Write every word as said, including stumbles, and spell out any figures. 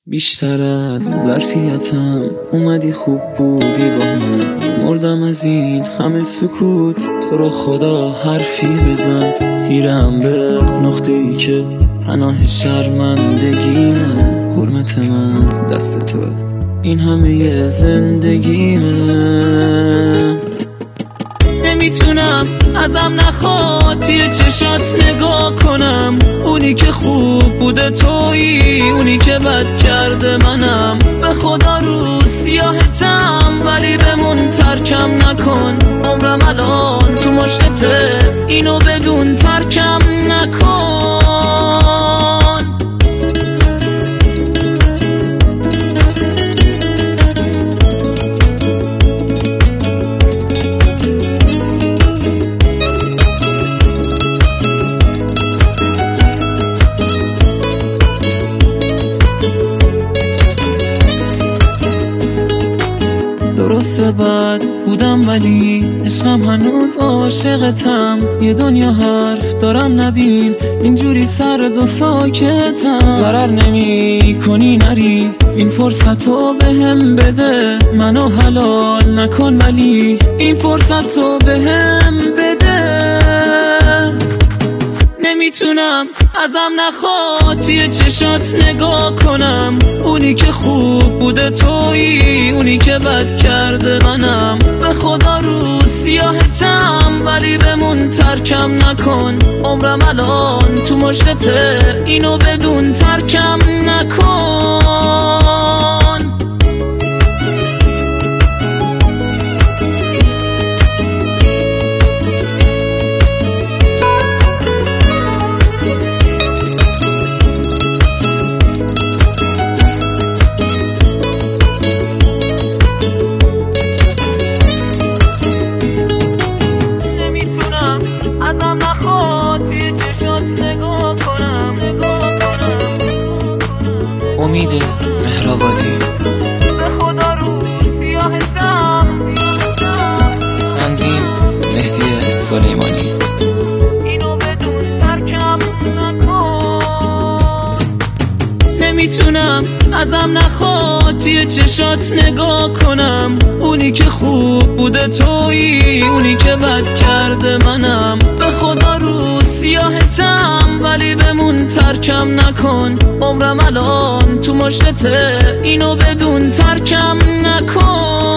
بیشتر از ظرفیتم اومدی خوب بودی با من، مردم از این همه سکوت. تو رو خدا حرفی بزن، خیرم به نقطه ای که پناه شرمندگیمه. حرمت من دست تو، این همه زندگیمه. نمیتونم ازم نخواد توی چشات نگاه کنم، اونی که خوب بوده تویی، اونی که بد کرده منم. به خدا رو سیاهتم ولی بمون ترکم نکن، عمرم الان تو مشتته، اینو بدون ترکم نکن. درسته بد بودم ولی عشقم هنوز عاشقتم. یه دنیا حرف دارم نبین، اینجوری سرد و ساکتم. ضرر نمی کنی نری، این فرصتو بهم بده. منو حلال نکن ولی این فرصتو بهم بده. نمیتونم ازم نخواد توی چشات نگاه کنم، اونی که خوب بوده تویی، اونی که بد کرده منم. به خدا رو سیاهتم ولی بمون ترکم نکن، عمرم الان تو مشتته، اینو بدون ترکم نکن. امید مهرآبادی، به خدا رو سیاهتم. تنظیم مهدی سلیمانی. اینو بدون ترکم نکن. نمیتونم ازم نخواد توی چشات نگاه کنم، اونی که خوب بوده تویی، اونی که بد کرده منم. به خدا رو سیاهتم ولی بمون ترکم نکن، عمرم الان تو مشتته، اینو بدون ترکم نکن.